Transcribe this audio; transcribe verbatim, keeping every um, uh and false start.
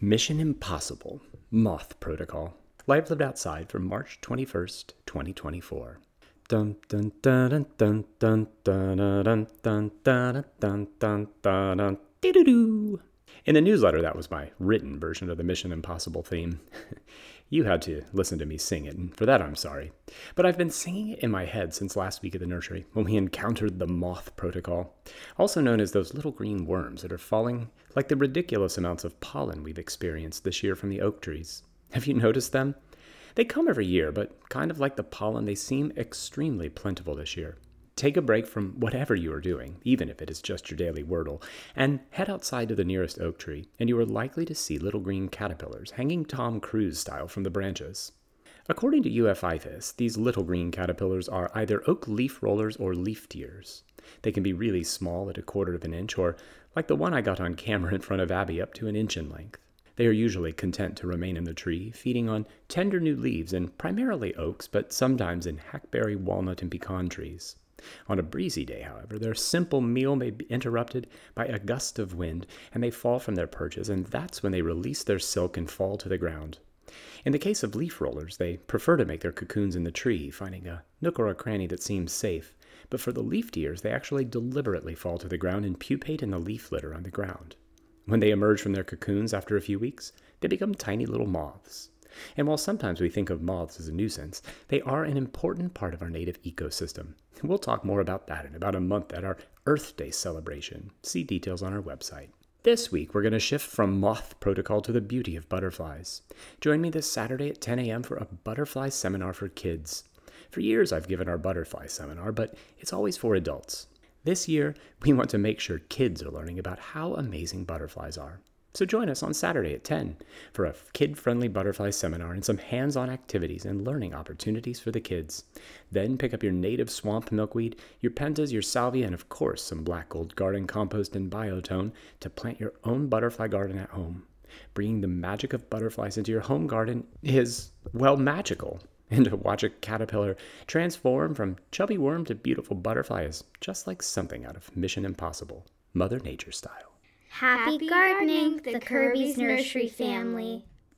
Mission Impossible Moth Protocol. Life lived outside from March twenty-first, twenty twenty-four. Dun dun dun dun dun dun dun dun dun dun dun dun dun doo. In the newsletter, that was my written version of the Mission Impossible theme. You had to listen to me sing it, and for that I'm sorry. But I've been singing it in my head since last week at the nursery, when we encountered the moth protocol, also known as those little green worms that are falling like the ridiculous amounts of pollen we've experienced this year from the oak trees. Have you noticed them? They come every year, but kind of like the pollen, they seem extremely plentiful this year. Take a break from whatever you are doing, even if it is just your daily Wordle, and head outside to the nearest oak tree, and you are likely to see little green caterpillars hanging Tom Cruise style from the branches. According to U F I F I S, these little green caterpillars are either oak leaf rollers or leaf tears. They can be really small at a quarter of an inch, or like the one I got on camera in front of Abby, up to an inch in length. They are usually content to remain in the tree, feeding on tender new leaves and primarily oaks, but sometimes in hackberry, walnut, and pecan trees. On a breezy day, however, their simple meal may be interrupted by a gust of wind, and they fall from their perches, and that's when they release their silk and fall to the ground. In the case of leaf rollers, they prefer to make their cocoons in the tree, finding a nook or a cranny that seems safe. But for the leaf tears, they actually deliberately fall to the ground and pupate in the leaf litter on the ground. When they emerge from their cocoons after a few weeks, they become tiny little moths. And while sometimes we think of moths as a nuisance, they are an important part of our native ecosystem. We'll talk more about that in about a month at our Earth Day celebration. See details on our website. This week, we're going to shift from moth protocol to the beauty of butterflies. Join me this Saturday at ten a.m. for a butterfly seminar for kids. For years, I've given our butterfly seminar, but it's always for adults. This year, we want to make sure kids are learning about how amazing butterflies are. So join us on Saturday at ten for a kid-friendly butterfly seminar and some hands-on activities and learning opportunities for the kids. Then pick up your native swamp milkweed, your pentas, your salvia, and of course some black gold garden compost and biotone to plant your own butterfly garden at home. Bringing the magic of butterflies into your home garden is, well, magical. And to watch a caterpillar transform from chubby worm to beautiful butterfly is just like something out of Mission Impossible, Mother Nature style. Happy gardening, the Kirby's Nursery family.